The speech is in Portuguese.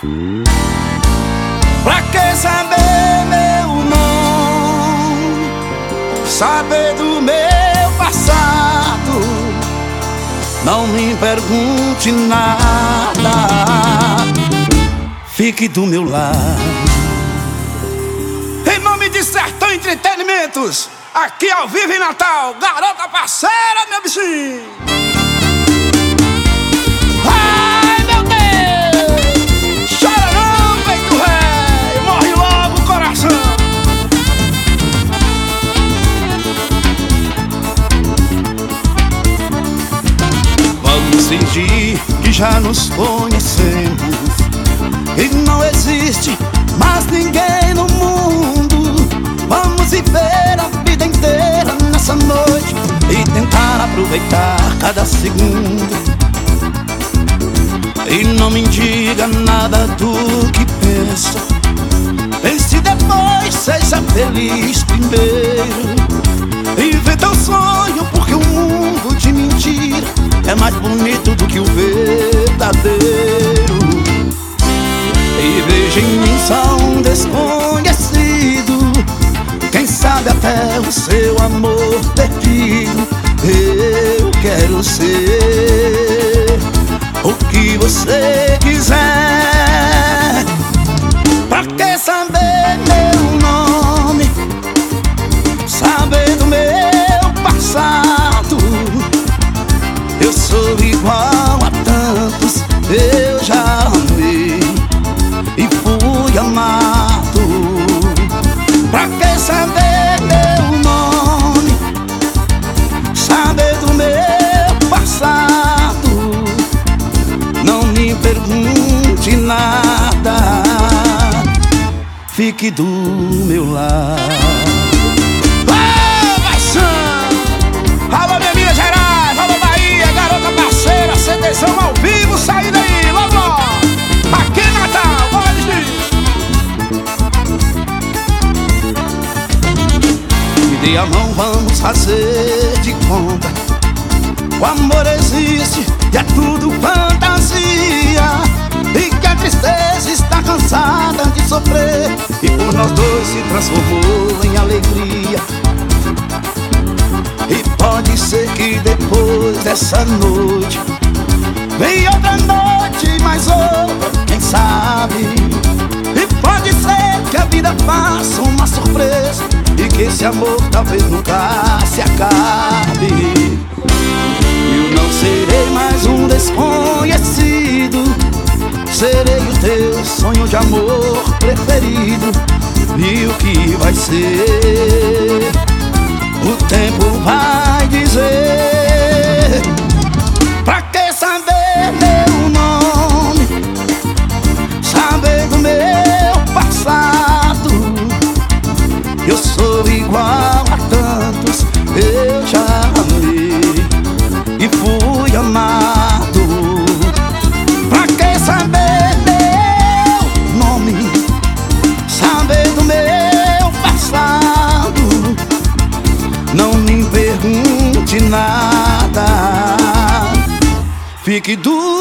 Pra que saber meu nome, saber do meu passado? Não me pergunte nada, fique do meu lado. Em nome de Sertão Entretenimentos, aqui ao vivo em Natal, garota parceira, meu bichinho. Ai, meu Deus, chora não, peito rei, morre logo o coração. Vamos fingir que já nos conhecemos e não existe mais ninguém no mundo. Vamos viver a vida inteira nessa noite e tentar aproveitar cada segundo. E não me diga nada do que pensa, pense depois, seja feliz primeiro. Inventa um sonho, porque o mundo de mentira é mais bonito do que o verdadeiro. E veja em mim só um desconhecido, quem sabe até o seu amor perdido. Eu quero ser o que você quiser. Pra que saber meu nome, saber do meu passado? Eu sou igual a tantos, eu já amei e fui amado. Pra que saber meu nome, saber do meu passado? Não me pergunte nada, fique do meu lado. Alô, minha Minas Gerais, alô Bahia, garota parceira, CDzão ao vivo, sai daí, logo logo, aqui em Natal, bora dizer. Me dê a mão, vamos fazer de conta. O amor existe e é tudo fantasia, e que a tristeza está cansada de sofrer, e por nós dois se transformou em alegria. E pode ser que depois dessa noite vem outra noite, mais outra, quem sabe. E pode ser que a vida faça uma surpresa e que esse amor talvez nunca se acabe. Eu não serei mais um desconhecido, serei o teu sonho de amor preferido. E o que vai ser, o tempo vai dizer. Pra que saber meu nome, saber do meu passado? Eu sou igual a tantos, eu já amei e fui amado. Pra que saber meu nome, saber do meu passado? Não me pergunte nada, fique do